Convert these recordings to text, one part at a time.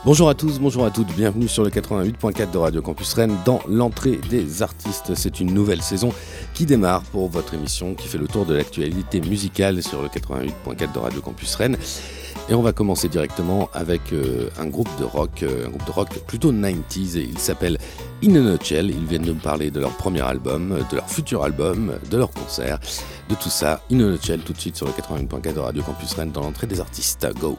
Bonjour à tous, bonjour à toutes, bienvenue sur le 88.4 de Radio Campus Rennes dans l'entrée des artistes. C'est une nouvelle saison qui démarre pour votre émission qui fait le tour de l'actualité musicale sur le 88.4 de Radio Campus Rennes. Et on va commencer directement avec un groupe de rock plutôt 90s. Il s'appelle In a Nutshell. Ils viennent de me parler de leur premier album, de leur futur album, de leur concert, de tout ça. In a Nutshell tout de suite sur le 88.4 de Radio Campus Rennes dans l'entrée des artistes. Go!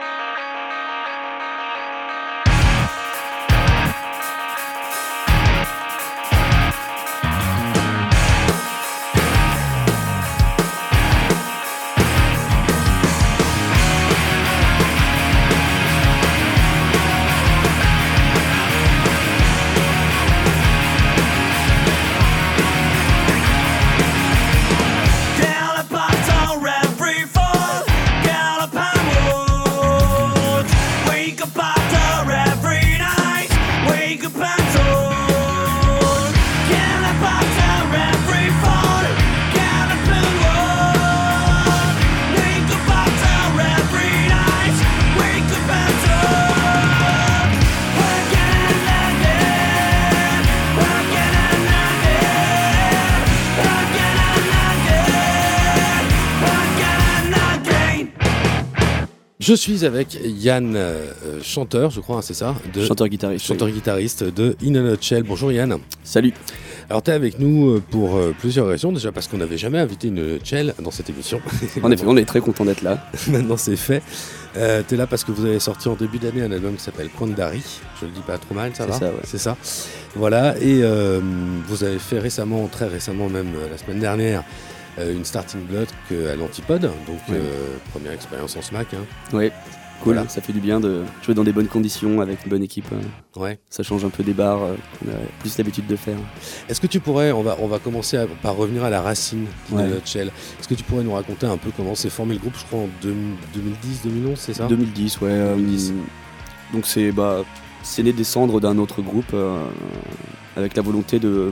Je suis avec Yann, chanteur, je crois, c'est ça, chanteur-guitariste de In a Nutshell. Bonjour Yann. Salut. Alors tu es avec nous pour plusieurs raisons, déjà parce qu'on n'avait jamais invité In a Nutshell dans cette émission. En effet, on est très content d'être là. Maintenant c'est fait. Tu es là parce que vous avez sorti en début d'année un album qui s'appelle Quandary. Je le dis pas trop mal, ça va ? C'est ça, ouais. C'est ça. Voilà, et vous avez fait récemment, très récemment même, la semaine dernière, une starting block à l'Antipode, donc première expérience en SMAC. Hein. Ouais, cool, voilà. Ça fait du bien de jouer dans des bonnes conditions avec une bonne équipe. Ouais. Ça change un peu des bars qu'on a plus l'habitude de faire. Est-ce que tu pourrais, on va commencer par revenir à la racine de Nutshell. Est-ce que tu pourrais nous raconter un peu comment s'est formé le groupe, je crois en 2010-2011, c'est ça ? 2010, ouais. 2010. Donc c'est né des cendres d'un autre groupe avec la volonté de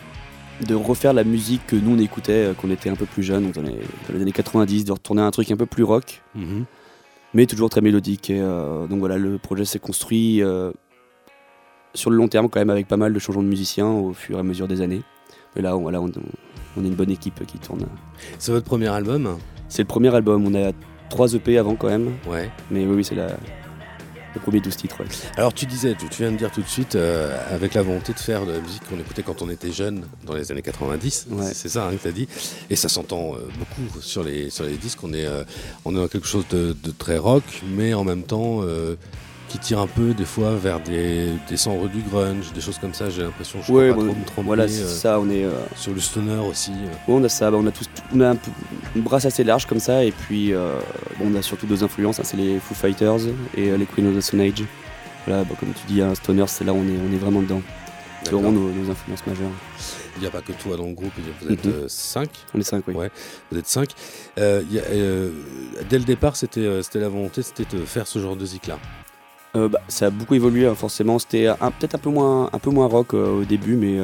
refaire la musique que nous on écoutait quand on était un peu plus jeunes, dans les années 90, de retourner à un truc un peu plus rock, mais toujours très mélodique. Et, donc voilà, le projet s'est construit sur le long terme quand même, avec pas mal de changements de musiciens au fur et à mesure des années. Et là, on est une bonne équipe qui tourne. C'est votre premier album ? C'est le premier album, on a 3 EP avant quand même, ouais. Mais oui, c'est le premier 12 titres. Ouais. Alors tu disais, tu viens de dire tout de suite, avec la volonté de faire de la musique qu'on écoutait quand on était jeune, dans les années 90, c'est ça que tu as dit, et ça s'entend beaucoup sur les disques, on est dans quelque chose de très rock, mais en même temps qui tire un peu des fois vers des cendres du grunge, des choses comme ça, j'ai l'impression, je crois pas trop me tromper. Voilà, c'est ça, on est... sur le stoner aussi. On a ça, on a un peu une brasse assez large comme ça, et puis on a surtout 2 influences, hein, c'est les Foo Fighters et les Queen of the Stone Age. Voilà, comme tu dis, un stoner, c'est là où on est vraiment dedans. C'est vraiment nos influences majeures. Il n'y a pas que toi dans le groupe, vous êtes 5. On est 5, oui. Ouais, vous êtes 5. Dès le départ, c'était la volonté, c'était de faire ce genre de zik-là. Ça a beaucoup évolué, hein, forcément. C'était peut-être un peu moins rock au début, mais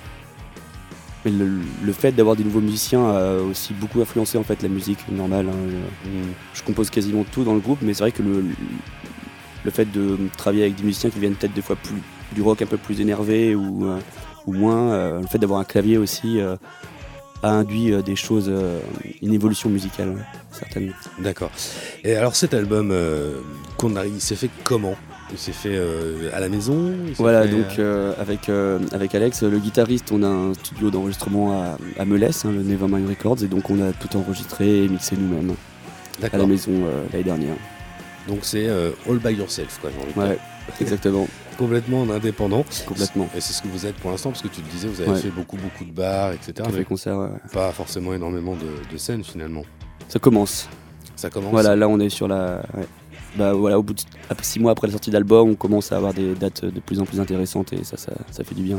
le fait d'avoir des nouveaux musiciens a aussi beaucoup influencé en fait la musique normale. Hein. Je compose quasiment tout dans le groupe, mais c'est vrai que le fait de travailler avec des musiciens qui viennent peut-être des fois du rock un peu plus énervé ou moins, le fait d'avoir un clavier aussi a induit des choses, une évolution musicale, certainement. D'accord. Et alors cet album, il s'est fait comment ? Il s'est fait à la maison ? Voilà, donc avec Alex, le guitariste, on a un studio d'enregistrement à Melès, le Nevermind Records, et donc on a tout enregistré et mixé nous-mêmes à la maison l'année dernière. Donc c'est all by yourself, quoi, j'ai envie de dire. Exactement. Complètement en indépendant. Complètement. Et c'est ce que vous êtes pour l'instant, parce que tu le disais, vous avez fait beaucoup de bars, etc. Fait concerts, pas forcément énormément de scènes finalement. Ça commence. Voilà, là on est sur la... Ouais. Au bout de 6 mois après la sortie d'album, on commence à avoir des dates de plus en plus intéressantes et ça fait du bien.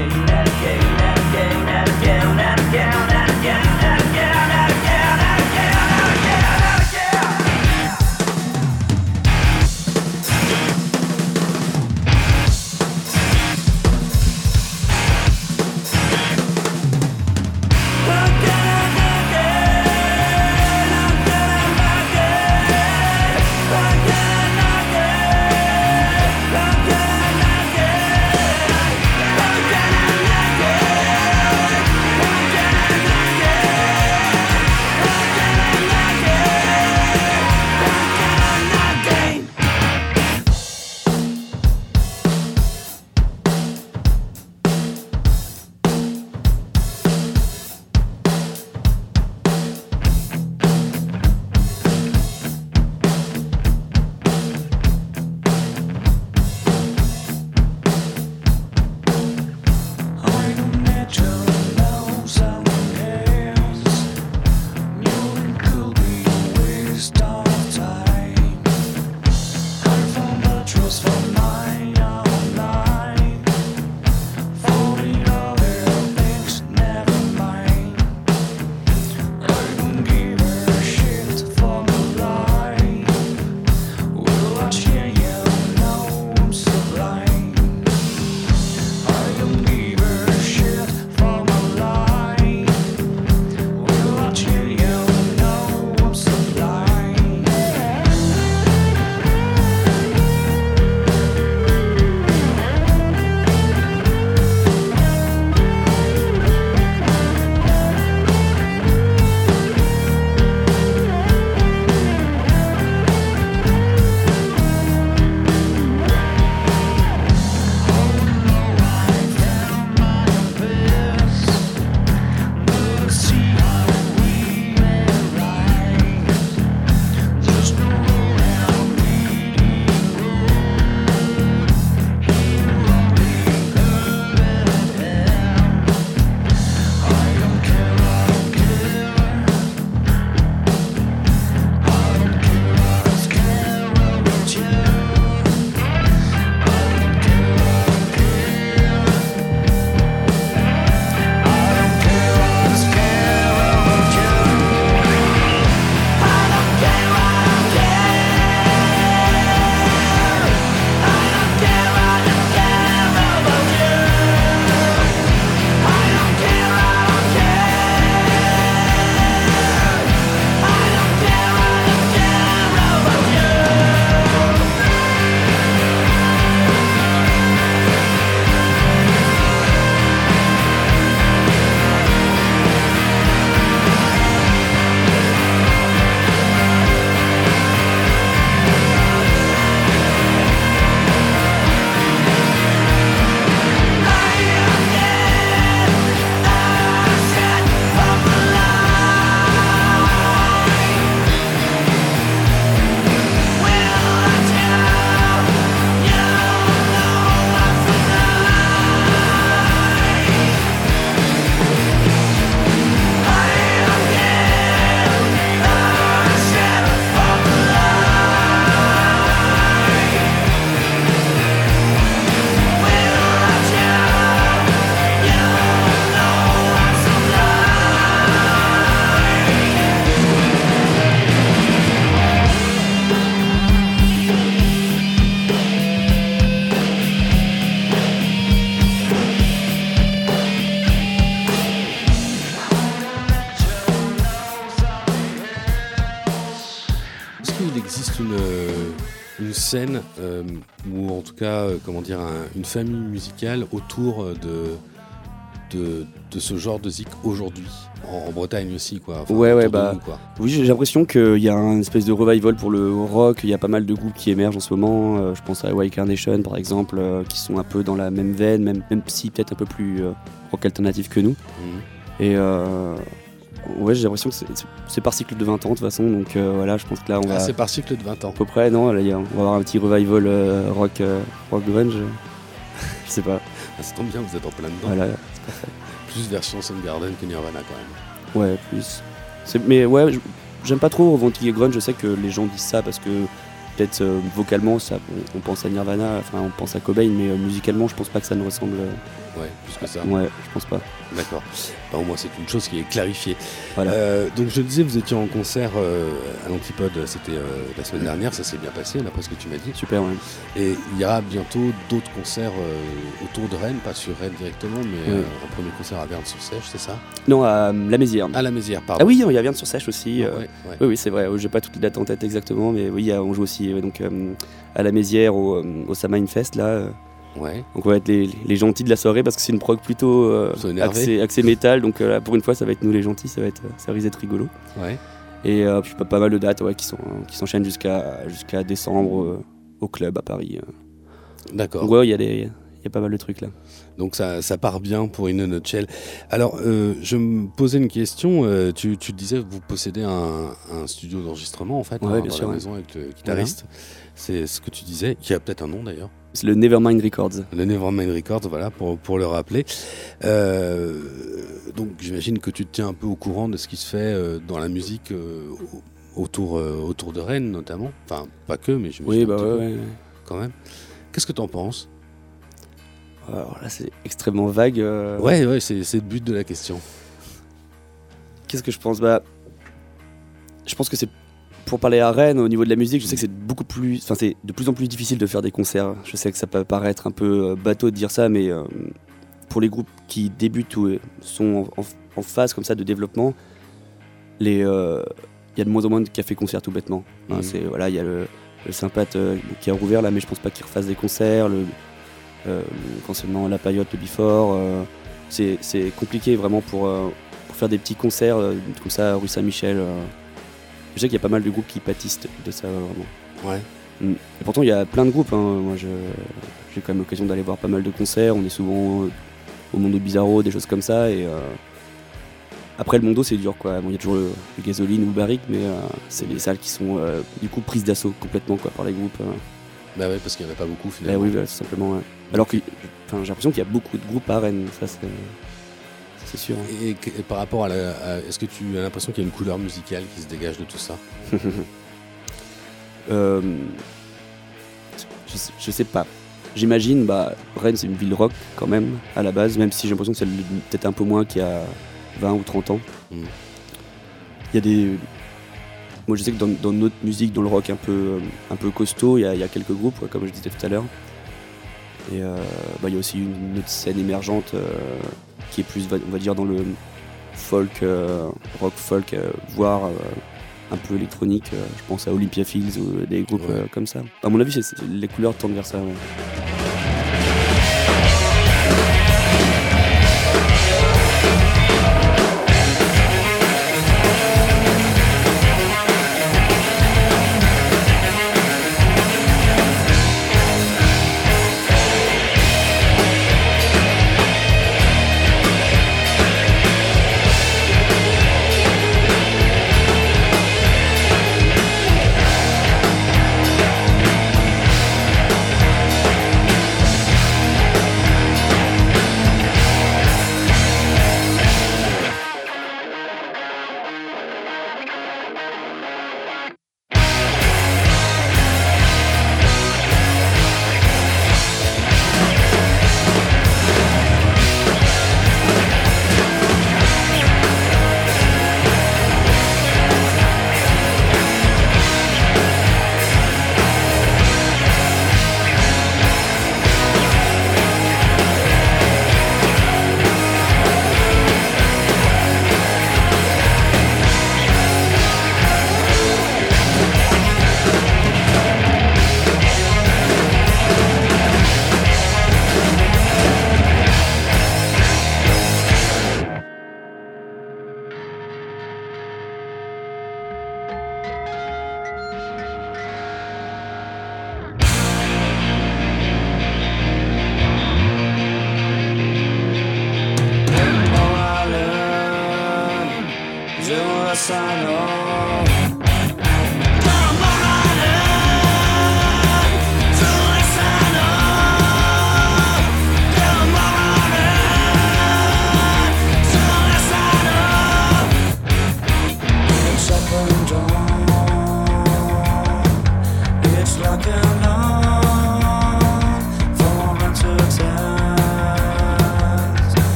une scène ou en tout cas une famille musicale autour de ce genre de zik aujourd'hui en Bretagne aussi quoi. Enfin, oui, j'ai l'impression qu'il y a un espèce de revival pour le rock. Il y a pas mal de groupes qui émergent en ce moment. Je pense à White Carnation par exemple, qui sont un peu dans la même veine, même si peut-être un peu plus rock alternatif que nous. Et ouais, j'ai l'impression que c'est par cycle de 20 ans de toute façon, donc voilà, je pense que là on va... c'est par cycle de 20 ans. À peu près, non, là, on va avoir un petit revival rock grunge, je sais pas. Ah, ça tombe bien, vous êtes en plein dedans. Voilà, c'est parfait. Plus version Soundgarden que Nirvana quand même. Ouais, plus. Mais ouais, j'aime pas trop revendiquer grunge, je sais que les gens disent ça parce que peut-être vocalement, on pense à Nirvana, enfin on pense à Cobain, mais musicalement, je pense pas que ça ne ressemble. Ouais, plus que ça. Ouais, je pense pas. D'accord. Bah, au moins, c'est une chose qui est clarifiée. Voilà. Donc, je disais, vous étiez en concert à l'Antipode, c'était la semaine dernière, ça s'est bien passé, d'après ce que tu m'as dit. Super, ouais. Et il y aura bientôt d'autres concerts autour de Rennes, pas sur Rennes directement, mais un premier concert à Verne-sur-Sèche, c'est ça? Non, à La Mézières. À La Mézières, pardon. Ah oui, il y a Verne-sur-Sèche aussi. Ouais. Oui, c'est vrai. J'ai pas toutes les dates en tête exactement, mais oui, on joue aussi donc, à La Mézières, au Samhain Fest, là. Ouais. Donc on va être les gentils de la soirée parce que c'est une prog plutôt axé métal, donc pour une fois ça va être nous les gentils, ça risque d'être rigolo. Ouais. Et puis pas mal de dates qui s'enchaînent jusqu'à décembre au club à Paris. D'accord. Donc ouais, il y a pas mal de trucs là. Donc ça part bien pour In a Nutshell. Alors je me posais une question, tu disais que vous possédez un studio d'enregistrement en fait, bien dans sûr, la maison avec le guitariste. Voilà. C'est ce que tu disais, qui a peut-être un nom d'ailleurs. C'est le Nevermind Records. Le Nevermind Records, voilà, pour le rappeler. Donc j'imagine que tu te tiens un peu au courant de ce qui se fait dans la musique autour de Rennes notamment. Enfin, pas que, mais j'imagine ouais. Quand même. Qu'est-ce que tu en penses? Alors là, c'est extrêmement vague. Ouais, c'est le but de la question. Qu'est-ce que je pense? Je pense que c'est... Pour parler à Rennes, au niveau de la musique, je sais que c'est de plus en plus difficile de faire des concerts. Je sais que ça peut paraître un peu bateau de dire ça, mais pour les groupes qui débutent ou sont en phase comme ça de développement, il y a de moins en moins de cafés-concerts tout bêtement. Il y a le Sympath qui a rouvert là, mais je pense pas qu'il refasse des concerts. Concernant La Paillote, le Before, c'est compliqué vraiment pour faire des petits concerts comme ça, rue Saint-Michel. Je sais qu'il y a pas mal de groupes qui pâtissent de ça vraiment. Ouais. Et pourtant il y a plein de groupes. Moi j'ai quand même l'occasion d'aller voir pas mal de concerts. On est souvent au Mondo Bizarro, des choses comme ça. Et après le Mondo c'est dur quoi. Bon, il y a toujours le Gasoline ou le Barrique, mais c'est les salles qui sont du coup prises d'assaut complètement quoi, par les groupes. Bah ouais, parce qu'il n'y en a pas beaucoup finalement. Oui, tout simplement. Ouais. Alors que j'ai l'impression qu'il y a beaucoup de groupes à Rennes. Ça c'est sûr. Et par rapport est-ce que tu as l'impression qu'il y a une couleur musicale qui se dégage de tout ça? Je sais pas. J'imagine, Rennes c'est une ville rock quand même à la base, même si j'ai l'impression que c'est peut-être un peu moins qu'il y a 20 ou 30 ans. Il y a des... Moi je sais que dans notre musique, dans le rock un peu costaud, il y a quelques groupes, comme je disais tout à l'heure. Et il y a aussi une autre scène émergente qui est plus, on va dire, dans le folk, rock folk, voire un peu électronique. Je pense à Olympia Fields ou des groupes comme ça. À mon avis, les couleurs tendent vers ça. Ouais.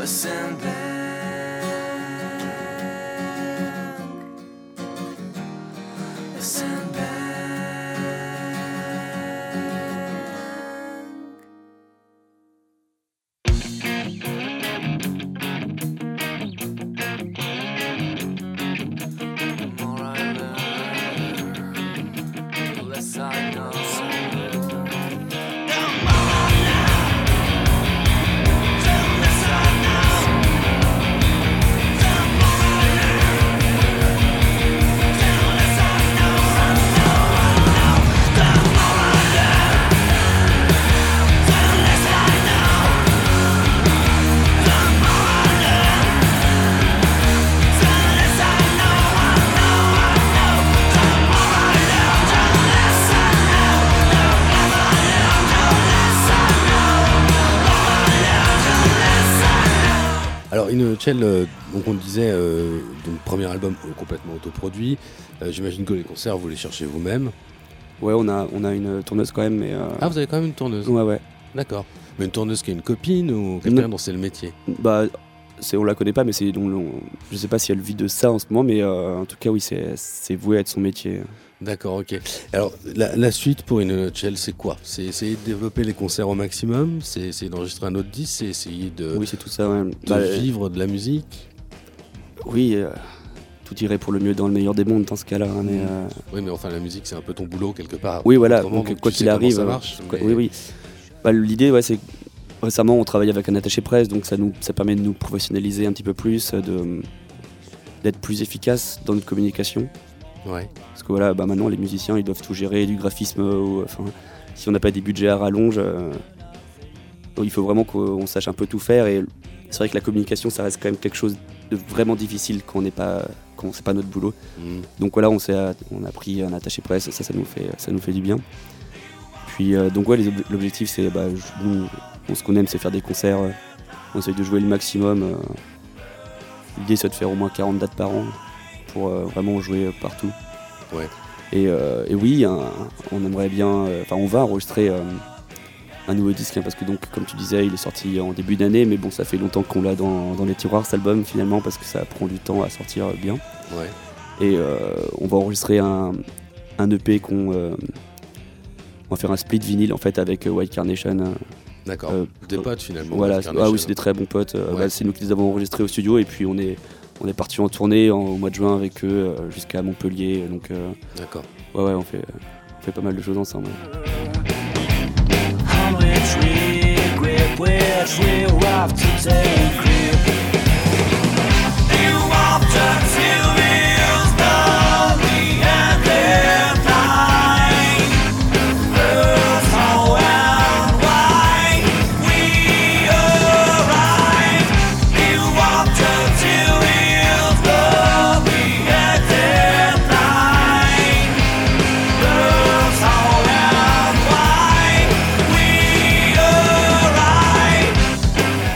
a sandbag. A sandbag. The more I learn, the less I know. Alors InnoCell, donc on le disait, donc premier album complètement autoproduit. J'imagine que les concerts vous les cherchez vous-même. Ouais, on a une tourneuse quand même, mais. Ah, vous avez quand même une tourneuse. Ouais. D'accord. Mais une tourneuse qui est une copine ou quelqu'un dont c'est le métier? Bah, on la connaît pas, mais je sais pas si elle vit de ça en ce moment, mais en tout cas oui, c'est voué à être son métier. D'accord, ok. Alors la suite pour InnoCell, c'est quoi? C'est essayer de développer les concerts au maximum, c'est essayer d'enregistrer un autre disque, c'est essayer de, Oui, c'est tout ça. Ouais. vivre de la musique. Oui, tout irait pour le mieux dans le meilleur des mondes dans ce cas-là. Hein, mais, Oui, mais enfin la musique c'est un peu ton boulot quelque part. oui, voilà. Autrement, Donc quoi tu qu'il sais comment arrive, ça marche. Mais- oui. Bah, l'idée, ouais, c'est récemment on travaille avec un attaché presse, donc ça permet de nous professionnaliser un petit peu plus, d'être plus efficace dans notre communication. Ouais. Parce que voilà, bah maintenant les musiciens ils doivent tout gérer, du graphisme, enfin, si on n'a pas des budgets à rallonge, il faut vraiment qu'on sache un peu tout faire. Et c'est vrai que la communication ça reste quand même quelque chose de vraiment difficile quand c'est pas notre boulot. Donc voilà, on a pris un attaché presse, ça nous fait du bien. Puis donc ouais, l'objectif c'est nous, ce qu'on aime c'est faire des concerts, on essaye de jouer le maximum. L'idée c'est de faire au moins 40 dates par an pour vraiment jouer partout. Ouais. Et oui, on aimerait bien, on va enregistrer un nouveau disque, hein, parce que donc comme tu disais, il est sorti en début d'année, mais bon, ça fait longtemps qu'on l'a dans les tiroirs cet album finalement, parce que ça prend du temps à sortir bien. Ouais. Et on va enregistrer un EP on va faire un split vinyle en fait avec White Carnation. D'accord. Des potes finalement. Voilà, White Carnation. ah oui, c'est des très bons potes. Ouais. C'est nous qui les avons enregistrés au studio, et puis on est parti en tournée au mois de juin avec eux jusqu'à Montpellier. Donc D'accord. ouais, on fait pas mal de choses ensemble. On which we have to take grip. You walked until it's done, the end of time. That's how and why we arrive. You walked until it's done, the end of time. That's how and why we arrive.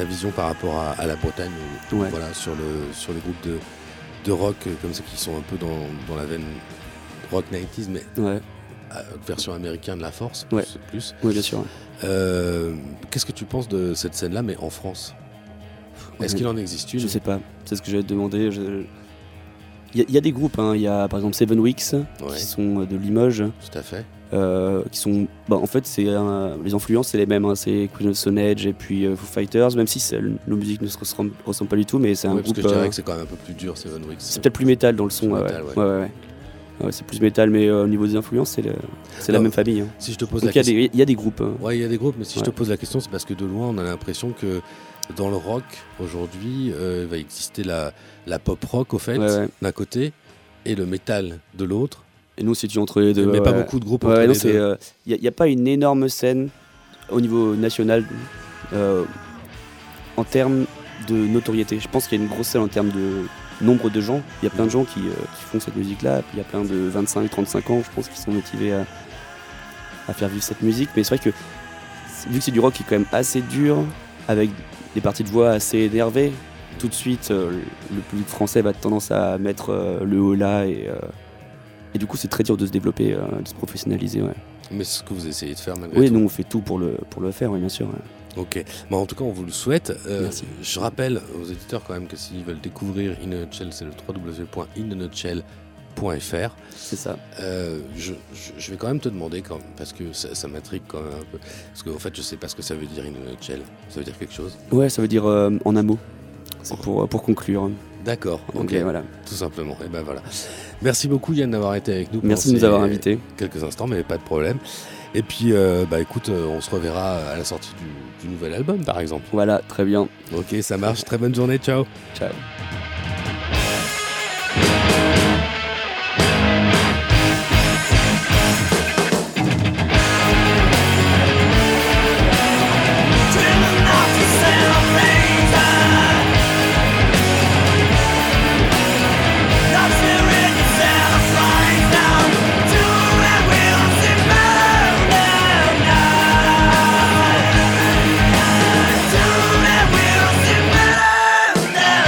ta vision par rapport à la Bretagne, ou, Ouais. voilà, sur les groupes de rock comme ça qui sont un peu dans la veine rock 90s, mais Ouais, version américaine de la force, Ouais. plus. oui, bien sûr. Qu'est-ce que tu penses de cette scène-là, mais en France? Est-ce qu'il en existe une? Je sais pas, c'est ce que j'allais te demander. Il y a des groupes, hein. Il y a par exemple Seven Weeks, Ouais. qui sont de Limoges, Tout à fait. qui sont. En fait, les influences, c'est les mêmes, hein. C'est Queen of Stone Age et puis Foo Fighters, même si nos musiques ne se ressemblent pas du tout, mais c'est un Ouais, parce groupe. que je dirais que c'est quand même un peu plus dur, Seven Weeks. C'est peut-être plus métal dans le son. Plus Ouais, métal, ouais. ouais. Ouais, c'est plus métal, mais au niveau des influences, c'est la Alors, même famille, hein. Si je te pose Donc la question. il y a des groupes. Ouais, il y a des groupes, mais si je te Ouais. pose la question, c'est parce que de loin, on a l'impression que dans le rock, aujourd'hui, il va exister la pop rock, au fait, Ouais. d'un côté, et le métal de l'autre. Et nous, on se situe entre les deux. mais pas ouais. beaucoup de groupes entre Ouais, non, les deux. il n'y a pas une énorme scène au niveau national en termes de notoriété. Je pense qu'il y a une grosse scène en termes de nombre de gens. Il y a plein de gens qui font cette musique-là. Puis il y a plein de 25-35 ans, je pense, qui sont motivés à faire vivre cette musique. Mais c'est vrai que, vu que c'est du rock qui est quand même assez dur, avec des parties de voix assez énervées, tout de suite, le public français va tendance à mettre le haut là. Et du coup, c'est très dur de se développer, de se professionnaliser. Ouais. Mais c'est ce que vous essayez de faire malgré Oui, tout. nous, on fait tout pour le faire, oui, bien sûr. Ouais. Ok. Bon, en tout cas, on vous le souhaite. Merci. Je rappelle aux éditeurs quand même que s'ils veulent découvrir In a Nutshell, c'est le www.inanutshell.fr. C'est ça. Je vais quand même te demander, parce que ça m'intrigue quand même un peu. Parce qu'en fait, je sais pas ce que ça veut dire In a Nutshell. Ça veut dire quelque chose? Ouais, ça veut dire en un mot. C'est pour conclure. D'accord. Donc Ok. voilà. Tout simplement. Et ben voilà. Merci beaucoup Yann d'avoir été avec nous. Merci de pendant nous avoir ces invités. Quelques instants, mais pas de problème. Et puis, écoute, on se reverra à la sortie du nouvel album, par exemple. Voilà, très bien. Ok, ça marche. Très bonne journée. Ciao. Ciao. Dreaming of the celebration. Love's here in your celebrate now. Do and we'll see better now. Do and we'll see better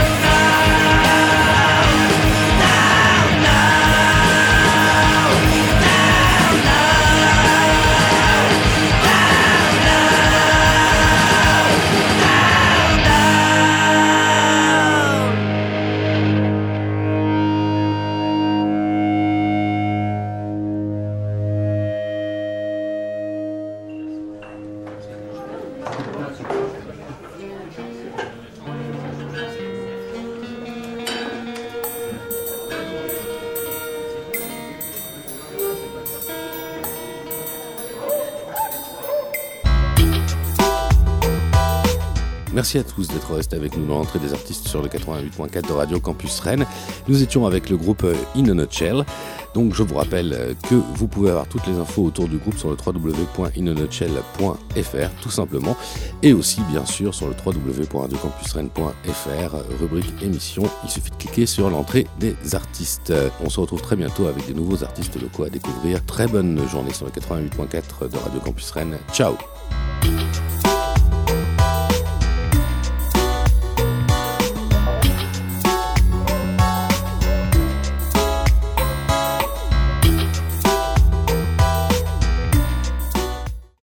Merci à tous d'être restés avec nous dans l'entrée des artistes sur le 88.4 de Radio Campus Rennes. Nous étions avec le groupe In a Nutshell. Donc je vous rappelle que vous pouvez avoir toutes les infos autour du groupe sur le www.inanutshell.fr tout simplement. Et aussi bien sûr sur le www.radiocampusrennes.fr, rubrique émission. Il suffit de cliquer sur l'entrée des artistes. On se retrouve très bientôt avec des nouveaux artistes locaux à découvrir. Très bonne journée sur le 88.4 de Radio Campus Rennes. Ciao.